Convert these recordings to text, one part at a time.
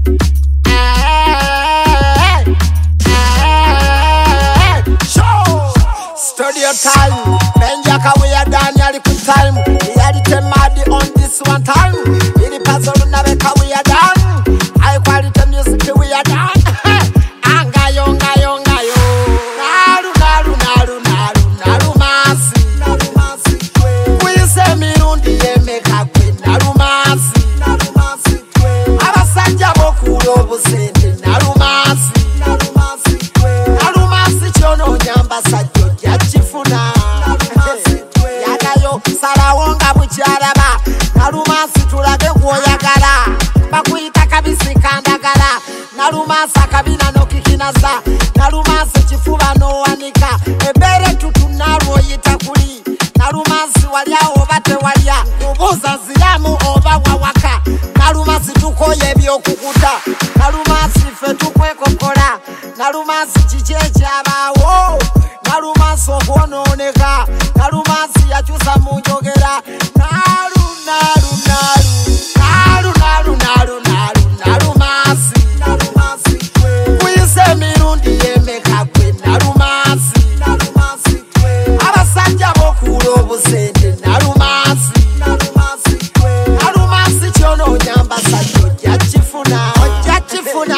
Studio time, Benjaka we are done yali quick time. Yali temadi on this one time. Ili puzzle unabeka we are done. High quality music we are done. Angayo, ngayo, ngayo. Naru masi. Kuise mirundi yemeka kwe naru masi. Abasajja bokulo busente naru masi. Naru masi chono nyamba sajja. Yagayo salawonga bucharaba narumasi tulage kuoyagala bakuyita kabisi kandagala narumasa kabina nokikinaza narumasi chifuba no wanika ebere tutunaro yitakuli narumasi walyawo bate walya kubuza ziyamu oba wawaka narumasi tukoye byokukuta narumasi fe tukwekokola narumasi chicheche abawo narumasi okwononeka narumasi yachusa munjogera narumasi kuyise mirundi yemeka kwe narumasi abasajja bokulo obusente narumasi kyono nyamba sajja ojja kifuna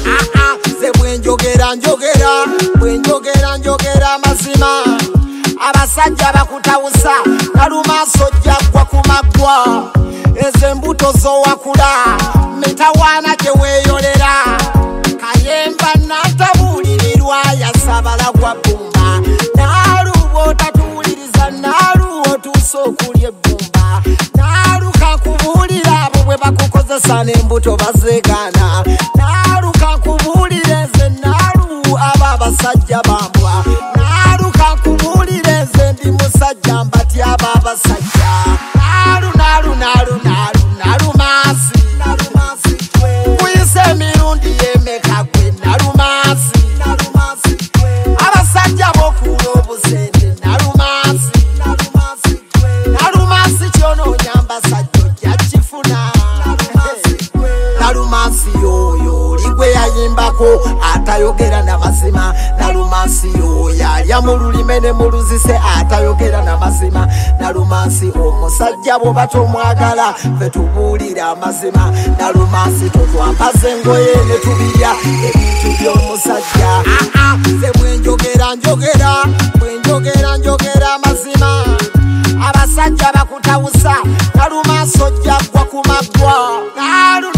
bwenjogera mazima abasajja bakutawusa narumasi ojja gwa kumagwa ezembuto zowakula mitawana gyeweyolera kayemba natabulirirwa yasabala gwa bbumba naluba otatuwuliriza naluwa otuusa okulya ebbumba naluka kubuulira abo bwe bakukozesa n'embuto bazeegaana naluka kubuulira nze nalu abo abasajja bambwa naluka kubuulira nze ndi musajja mbati abo abasajja narumasi kuyise mirundi yemeka kwe narumasi abasajja bokuula obusente narumasi kyono nyamba sajja ojja kifuna narumasi yoyo ligwe yayimbako atayogera n'amazima narumasi yoyo alya mu lulime ne mu luzise atayogera n'amazima narumasi omusajja bwoba tomwagala fe tubuulira amazima narumasi totwambaza engoye ne tubirya ebintu by'omusajja fe bwenjogera amazima abasajja bakutawusa narumasi ojja gwa kumagwa